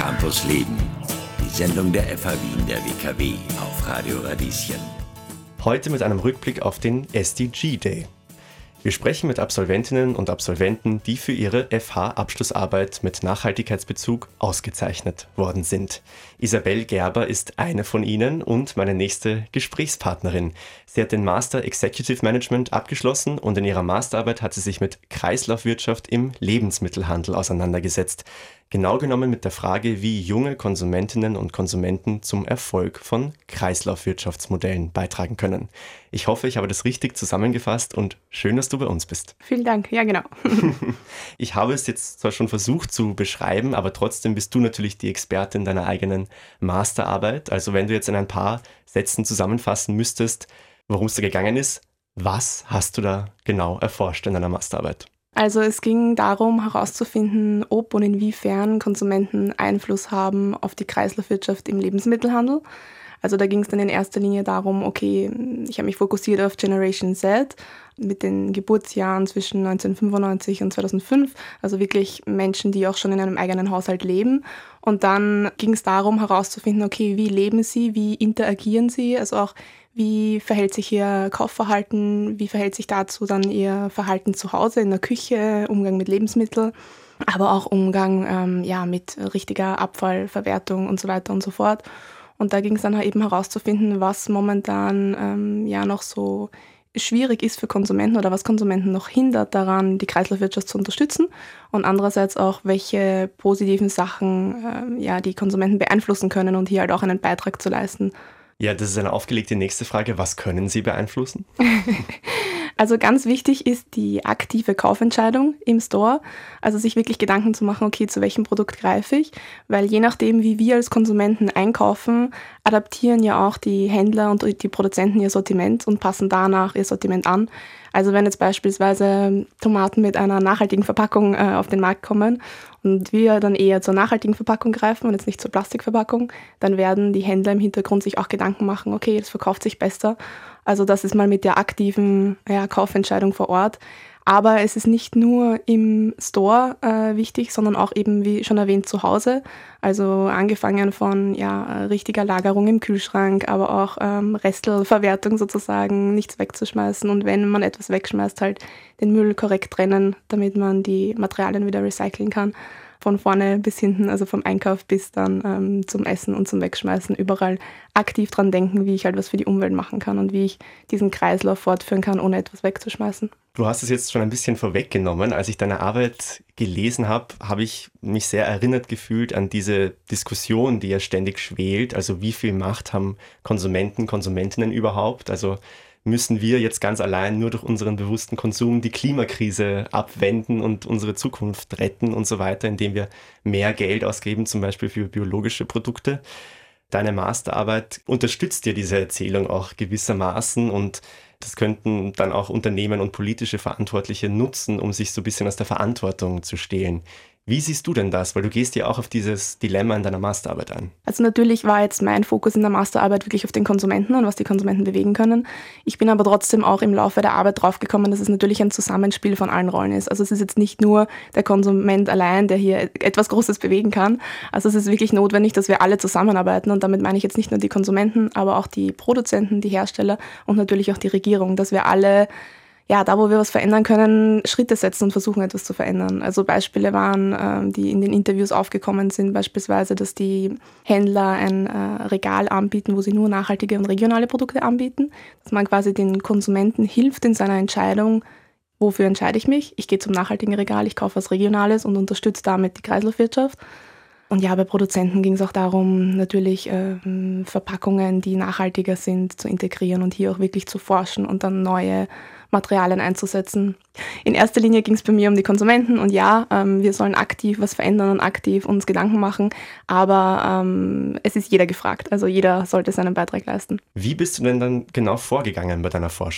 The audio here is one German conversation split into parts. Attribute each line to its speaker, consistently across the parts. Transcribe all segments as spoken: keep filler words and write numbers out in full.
Speaker 1: Campus Leben, die Sendung der F H Wien der W K W auf Radio Radieschen.
Speaker 2: Heute mit einem Rückblick auf den S D G Day. Wir sprechen mit Absolventinnen und Absolventen, die für ihre F H-Abschlussarbeit mit Nachhaltigkeitsbezug ausgezeichnet worden sind. Isabel Gerber ist eine von ihnen und meine nächste Gesprächspartnerin. Sie hat den Master Executive Management abgeschlossen und in ihrer Masterarbeit hat sie sich mit Kreislaufwirtschaft im Lebensmittelhandel auseinandergesetzt. Genau genommen mit der Frage, wie junge Konsumentinnen und Konsumenten zum Erfolg von Kreislaufwirtschaftsmodellen beitragen können. Ich hoffe, ich habe das richtig zusammengefasst und schön, dass du bei uns bist.
Speaker 3: Vielen Dank, ja genau.
Speaker 2: Ich habe es jetzt zwar schon versucht zu beschreiben, aber trotzdem bist du natürlich die Expertin deiner eigenen Masterarbeit. Also wenn du jetzt in ein paar Sätzen zusammenfassen müsstest, worum es da gegangen ist, was hast du da genau erforscht in deiner Masterarbeit?
Speaker 3: Also es ging darum, herauszufinden, ob und inwiefern Konsumenten Einfluss haben auf die Kreislaufwirtschaft im Lebensmittelhandel. Also da ging es dann in erster Linie darum, okay, ich habe mich fokussiert auf Generation Z mit den Geburtsjahren zwischen neunzehnhundertfünfundneunzig und zweitausendfünf, also wirklich Menschen, die auch schon in einem eigenen Haushalt leben. Und dann ging es darum, herauszufinden, okay, wie leben sie, wie interagieren sie, also auch wie verhält sich ihr Kaufverhalten, wie verhält sich dazu dann ihr Verhalten zu Hause, in der Küche, Umgang mit Lebensmitteln, aber auch Umgang ähm, ja, mit richtiger Abfallverwertung und so weiter und so fort. Und da ging es dann halt eben herauszufinden, was momentan ähm, ja noch so schwierig ist für Konsumenten oder was Konsumenten noch hindert daran, die Kreislaufwirtschaft zu unterstützen und andererseits auch, welche positiven Sachen ähm, ja, die Konsumenten beeinflussen können und hier halt auch einen Beitrag zu leisten.
Speaker 2: Ja, das ist eine aufgelegte nächste Frage. Was können Sie beeinflussen?
Speaker 3: Also ganz wichtig ist die aktive Kaufentscheidung im Store. Also sich wirklich Gedanken zu machen, okay, zu welchem Produkt greife ich? Weil je nachdem, wie wir als Konsumenten einkaufen, adaptieren ja auch die Händler und die Produzenten ihr Sortiment und passen danach ihr Sortiment an. Also wenn jetzt beispielsweise Tomaten mit einer nachhaltigen Verpackung äh, auf den Markt kommen und wir dann eher zur nachhaltigen Verpackung greifen und jetzt nicht zur Plastikverpackung, dann werden die Händler im Hintergrund sich auch Gedanken machen, okay, das verkauft sich besser. Also das ist mal mit der aktiven ja, Kaufentscheidung vor Ort. Aber es ist nicht nur im Store äh, wichtig, sondern auch eben, wie schon erwähnt, zu Hause. Also angefangen von ja, richtiger Lagerung im Kühlschrank, aber auch ähm, Restelverwertung sozusagen, nichts wegzuschmeißen. Und wenn man etwas wegschmeißt, halt den Müll korrekt trennen, damit man die Materialien wieder recyceln kann. Von vorne bis hinten, also vom Einkauf bis dann ähm, zum Essen und zum Wegschmeißen, überall aktiv dran denken, wie ich halt was für die Umwelt machen kann und wie ich diesen Kreislauf fortführen kann, ohne etwas wegzuschmeißen.
Speaker 2: Du hast es jetzt schon ein bisschen vorweggenommen. Als ich deine Arbeit gelesen habe, habe ich mich sehr erinnert gefühlt an diese Diskussion, die ja ständig schwelt. Also wie viel Macht haben Konsumenten, Konsumentinnen überhaupt? Also müssen wir jetzt ganz allein nur durch unseren bewussten Konsum die Klimakrise abwenden und unsere Zukunft retten und so weiter, indem wir mehr Geld ausgeben, zum Beispiel für biologische Produkte. Deine Masterarbeit unterstützt ja diese Erzählung auch gewissermaßen und das könnten dann auch Unternehmen und politische Verantwortliche nutzen, um sich so ein bisschen aus der Verantwortung zu stehlen. Wie siehst du denn das? Weil du gehst ja auch auf dieses Dilemma in deiner Masterarbeit ein.
Speaker 3: Also natürlich war jetzt mein Fokus in der Masterarbeit wirklich auf den Konsumenten und was die Konsumenten bewegen können. Ich bin aber trotzdem auch im Laufe der Arbeit draufgekommen, dass es natürlich ein Zusammenspiel von allen Rollen ist. Also es ist jetzt nicht nur der Konsument allein, der hier etwas Großes bewegen kann. Also es ist wirklich notwendig, dass wir alle zusammenarbeiten und damit meine ich jetzt nicht nur die Konsumenten, aber auch die Produzenten, die Hersteller und natürlich auch die Regierung, dass wir alle ja, da, wo wir was verändern können, Schritte setzen und versuchen, etwas zu verändern. Also Beispiele waren, ähm, die in den Interviews aufgekommen sind, beispielsweise, dass die Händler ein äh, Regal anbieten, wo sie nur nachhaltige und regionale Produkte anbieten. Dass man quasi den Konsumenten hilft in seiner Entscheidung, wofür entscheide ich mich? Ich gehe zum nachhaltigen Regal, ich kaufe was Regionales und unterstütze damit die Kreislaufwirtschaft. Und ja, bei Produzenten ging es auch darum, natürlich äh, Verpackungen, die nachhaltiger sind, zu integrieren und hier auch wirklich zu forschen und dann neue Materialien einzusetzen. In erster Linie ging es bei mir um die Konsumenten und ja, ähm, wir sollen aktiv was verändern und aktiv uns Gedanken machen, aber ähm, es ist jeder gefragt, also jeder sollte seinen Beitrag leisten.
Speaker 2: Wie bist du denn dann genau vorgegangen bei deiner Forschung?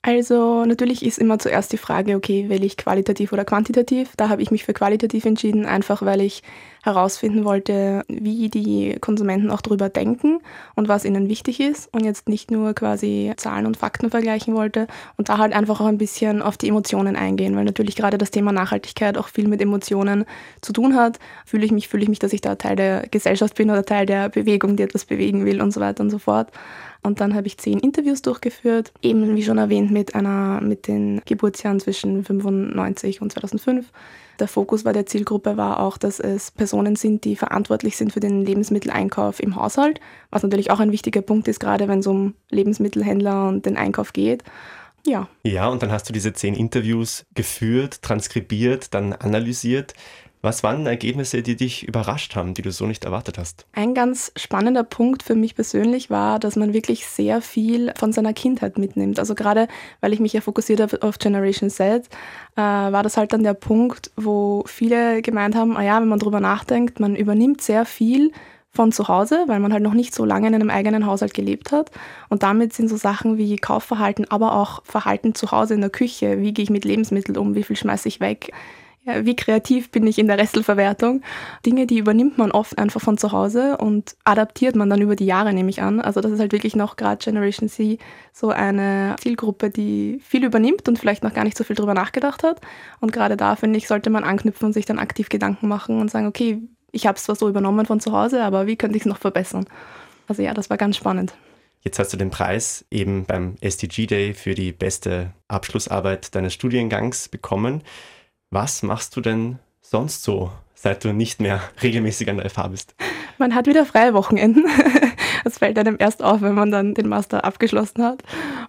Speaker 3: Also natürlich ist immer zuerst die Frage, okay, will ich qualitativ oder quantitativ? Da habe ich mich für qualitativ entschieden, einfach weil ich herausfinden wollte, wie die Konsumenten auch darüber denken und was ihnen wichtig ist und jetzt nicht nur quasi Zahlen und Fakten vergleichen wollte und da halt einfach auch ein bisschen auf die Emotionen eingehen, weil natürlich gerade das Thema Nachhaltigkeit auch viel mit Emotionen zu tun hat. Fühle ich mich, fühle ich mich, dass ich da Teil der Gesellschaft bin oder Teil der Bewegung, die etwas bewegen will und so weiter und so fort. Und dann habe ich zehn Interviews durchgeführt, eben wie schon erwähnt mit einer mit den Geburtsjahren zwischen fünfundneunzig und zweitausendfünf. Der Fokus bei der Zielgruppe war auch, dass es Personen sind, die verantwortlich sind für den Lebensmitteleinkauf im Haushalt, was natürlich auch ein wichtiger Punkt ist, gerade wenn es um Lebensmittelhändler und den Einkauf geht. Ja.
Speaker 2: Ja, und dann hast du diese zehn Interviews geführt, transkribiert, dann analysiert. Was waren Ergebnisse, die dich überrascht haben, die du so nicht erwartet hast?
Speaker 3: Ein ganz spannender Punkt für mich persönlich war, dass man wirklich sehr viel von seiner Kindheit mitnimmt. Also gerade, weil ich mich ja fokussiert habe auf Generation Z, äh, war das halt dann der Punkt, wo viele gemeint haben, ah ja, wenn man drüber nachdenkt, man übernimmt sehr viel von zu Hause, weil man halt noch nicht so lange in einem eigenen Haushalt gelebt hat. Und damit sind so Sachen wie Kaufverhalten, aber auch Verhalten zu Hause in der Küche. Wie gehe ich mit Lebensmitteln um? Wie viel schmeiße ich weg? Wie kreativ bin ich in der Restelverwertung? Dinge, die übernimmt man oft einfach von zu Hause und adaptiert man dann über die Jahre, nehme ich an. Also das ist halt wirklich noch gerade Generation Z so eine Zielgruppe, die viel übernimmt und vielleicht noch gar nicht so viel drüber nachgedacht hat. Und gerade da, finde ich, sollte man anknüpfen und sich dann aktiv Gedanken machen und sagen, okay, ich habe es zwar so übernommen von zu Hause, aber wie könnte ich es noch verbessern? Also ja, das war ganz spannend.
Speaker 2: Jetzt hast du den Preis eben beim S D G Day für die beste Abschlussarbeit deines Studiengangs bekommen. Was machst du denn sonst so, seit du nicht mehr regelmäßig an der F H bist?
Speaker 3: Man hat wieder freie Wochenenden. Das fällt einem erst auf, wenn man dann den Master abgeschlossen hat.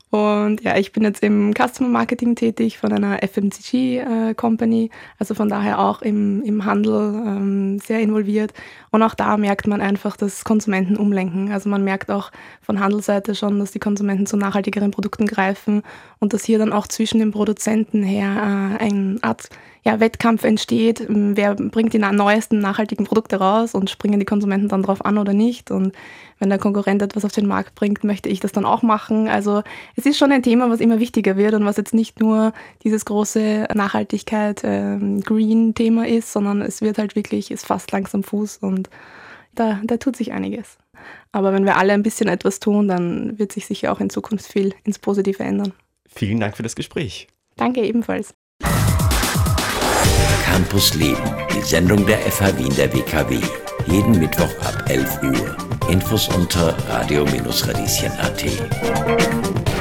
Speaker 3: Und ja, ich bin jetzt im Customer Marketing tätig von einer F M C G-Company, also von daher auch im, im Handel ähm, sehr involviert. Und auch da merkt man einfach, dass Konsumenten umlenken. Also man merkt auch von Handelsseite schon, dass die Konsumenten zu nachhaltigeren Produkten greifen und dass hier dann auch zwischen den Produzenten her äh, eine Art ja, Wettkampf entsteht. Wer bringt die neuesten nachhaltigen Produkte raus und springen die Konsumenten dann drauf an oder nicht? Und wenn der Konkurrent etwas auf den Markt bringt, möchte ich das dann auch machen. Also es ist schon ein Thema, was immer wichtiger wird und was jetzt nicht nur dieses große Nachhaltigkeit, ähm, Green-Thema ist, sondern es wird halt wirklich, es fasst langsam Fuß und da, da tut sich einiges. Aber wenn wir alle ein bisschen etwas tun, dann wird sich sicher auch in Zukunft viel ins Positive ändern.
Speaker 2: Vielen Dank für das Gespräch.
Speaker 3: Danke ebenfalls.
Speaker 1: Campus Leben, die Sendung der F H Wien der W K W. Jeden Mittwoch ab elf Uhr. Infos unter radio Bindestrich radieschen punkt a t.